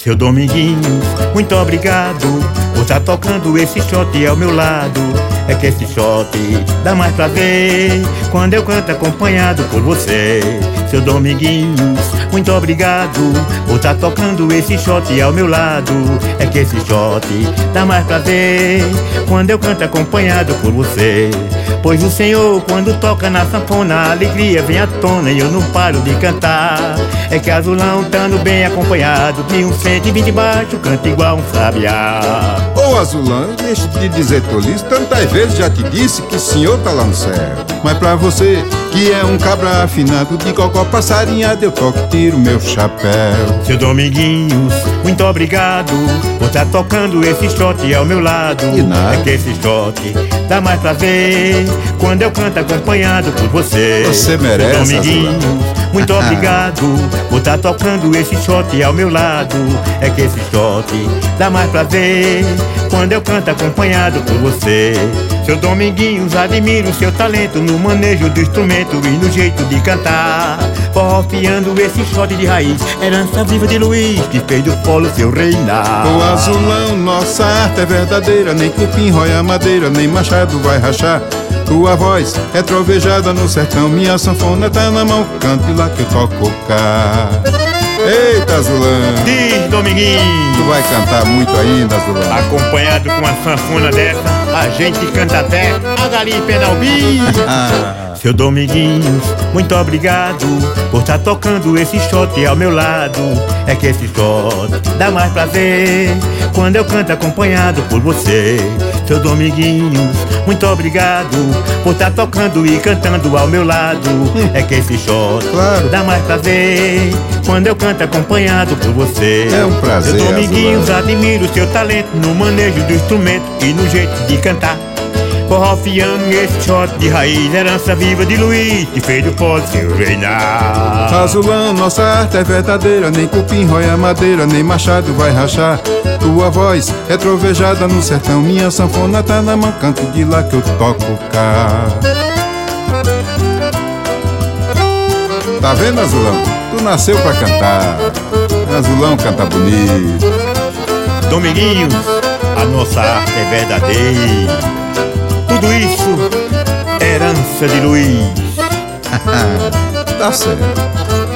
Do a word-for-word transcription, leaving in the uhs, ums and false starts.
Seu Dominguinhos, muito obrigado por estar tocando esse shot ao meu lado. É que esse shot dá mais prazer quando eu canto acompanhado por você. Seu Dominguinhos, muito obrigado por estar tocando esse shot ao meu lado. É que esse shot dá mais prazer quando eu canto acompanhado por você. Pois o Senhor, quando toca na sanfona, a alegria vem à tona e eu não paro de cantar. É que Azulão, estando bem acompanhado de um cento e vinte baixo, canta igual um sabiá. Ô Azulão, deixa de dizer tolice. Tantas vezes já te disse que o senhor tá lá no céu. Mas pra você, que é um cabra afinado, de cocó passarinhado, eu toco e tiro meu chapéu. Seu Dominguinhos, muito obrigado por estar tocando esse shot ao meu lado. De nada. É que esse shot dá mais prazer quando eu canto acompanhado por você. Você merece, Seu Dominguinhos, muito obrigado por estar tocando esse shot ao meu lado. É que esse shot dá mais prazer quando eu canto acompanhado por você. Seu Dominguinhos, admiro seu talento no manejo do instrumento e no jeito de cantar. Forrofiando esse shot de raiz, herança viva de Luiz, que fez do polo seu reinar. Ô Azulão, nossa arte é verdadeira, nem cupim rói a madeira, nem machado vai rachar. Tua voz é trovejada no sertão, minha sanfona tá na mão, cante lá que eu toco cá. Eita, Azulão, Diz, Dominguinhos, tu vai cantar muito ainda, Azulão. acompanhado com uma sanfona dessa, a gente canta até a galinha em Penalbi. Seu Dominguinhos, muito obrigado por estar tocando esse shot ao meu lado. É que esse shot dá mais prazer quando eu canto acompanhado por você. Seu Dominguinhos, muito obrigado por estar tocando e cantando ao meu lado. É que esse shot Claro. dá mais prazer quando eu canto acompanhado por você. É um prazer, Seu Dominguinhos, Azulão. admiro seu talento no manejo do instrumento e no jeito de cantar. Forrofiando esse shot de raiz, herança viva de Luiz, que fez do pó seu reinar. Azulão, nossa arte é verdadeira, nem cupim rói a madeira, nem machado vai rachar. Tua voz é trovejada no sertão, minha sanfona tá na mão, canto de lá que eu toco cá. Tá vendo, Azulão? Tu nasceu pra cantar. Azulão canta bonito. Dominguinhos, a nossa arte é verdadeira. Tudo isso, herança de Luiz. Tá certo.